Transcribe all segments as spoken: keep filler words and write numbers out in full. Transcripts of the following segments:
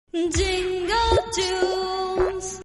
Jingle tunes.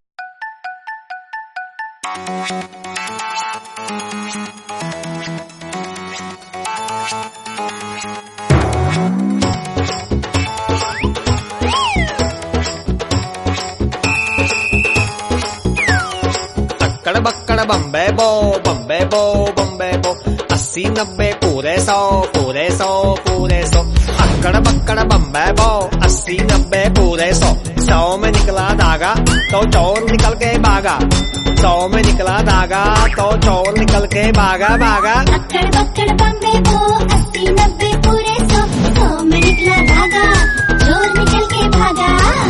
अक्कड़ बक्कड़ Bombay बो बम्बे बो बम्बे बो अस्सी नब्बे पूरे सौ पूरे सौ पूरे सौ अक्कड़ बक्कड़ बम्बे बो अस्सी नब्बे पूरे सौ सौ में निकला धागा तो चोर निकल के भागा सौ में निकला धागा तो चोर निकल के भागा भागा अक्कड़ बक्कड़ बम्बे बो अस्सी नब्बे पूरे सौ सौ में निकला धागा चोर निकल के भागा।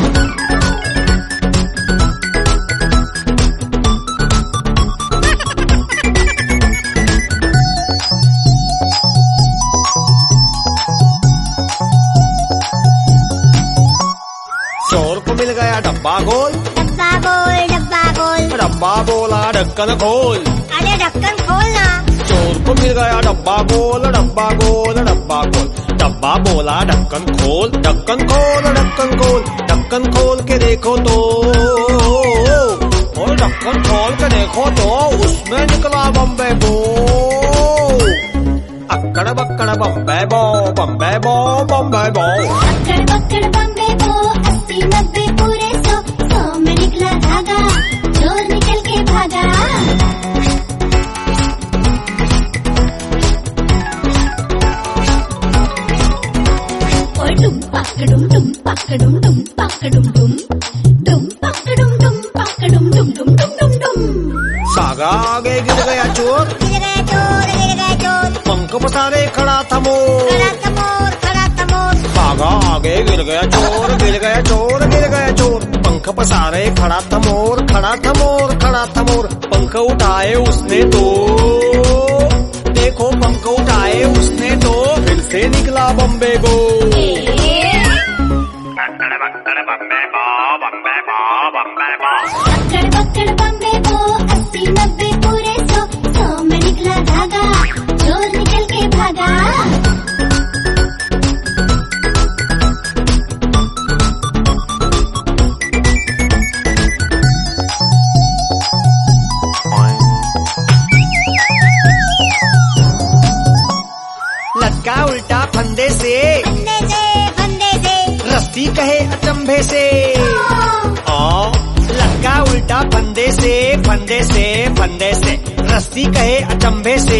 चोर को मिल गया डब्बा गोल डब्बा गोल डब्बा गोल डब्बा बोला ढक्कन खोल अरे ढक्कन खोलना। चोर को मिल गया डब्बा गोल डब्बा गोल डब्बा गोल डब्बा बोला ढक्कन खोल ढक्कन खोल ढक्कन खोल ढक्कन खोल के देखो तो और ढक्कन खोल के देखो तो उसमें निकला बम्बे बो अक्कड़ बक्कड़ बम्बे बो बम्बे बो बम्बे बो अक्कड़ बक्कड़ बम्बे बो अस्सी नब्बे पूरे सौ सौ में निकला धागा चोर निकल के भागा। और डुम पकड़ुम डुम पकड़ुम डुम पकड़ुम डुम डुम पकड़ुम डुम पकड़ुम डुम डुम डुम डुम डुम। सागा आगे गिर गया चोर गिर गया चोर गिर गया चोर पंख पसारे खड़ा था मोर खड़ा था मोर खड़ा था मोर। सागा आगे गिर गया चोर गिर गया चोर गिर गया चोर पंख पसारे खड़ा था मोर खड़ा था मोर खड़ा था मोर पंख उठाए उसने तो देखो पंख उठाए उसने तो फिर से निकला बम्बे गो अक्कड़ बक्कड़ बम्बे बो बम्बे बो बम्बे बो अक्कड़ बक्कड़ बम्बे बो अस्सी नब्बे पूरे सौ सौ में निकला धागा चोर निकल के भागा। लटका उल्टा फंदे से फंदे से फंदे से रस्सी कहे अचंभे से आ लटका उल्टा फंदे से फंदे से फंदे से रस्सी कहे अचंभे से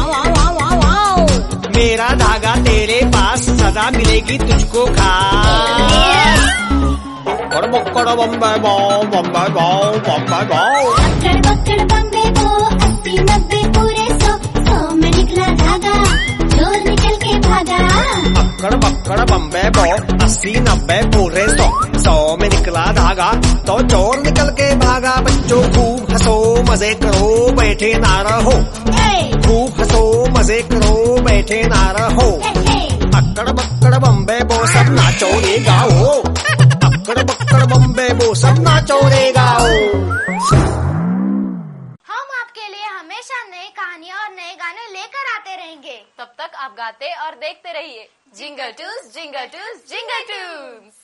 मेरा धागा तेरे पास सदा मिलेगी तुझको खास और बक्कड़ बम्बे बो बम्बे बो बम्बे बो अक्कड़ बक्कड़ बम्बे बो अस्सी नब्बे पूरे सौ सौ में निकला धागा चोर निकल के भागा। अक्कड़ बक्कड़ बम्बे बो अस्सी नब्बे पूरे सौ सौ में निकला धागा तो चोर निकल के भागा। बच्चों खूब हंसो मजे करो बैठे ना रहो खूब हंसो मजे करो बैठे ना रहो अक्कड़ बक्कड़ बम्बे बो सब नाचो रे गाओ अक्कड़ बक्कड़ बम्बे बो सब नाचो रे गाओ। हम आपके लिए हमेशा नई कहानियाँ और नए गाने लेकर आते रहेंगे। तब तक आप गाते और देखते रहिए jingle toons jingle toons jingle twos.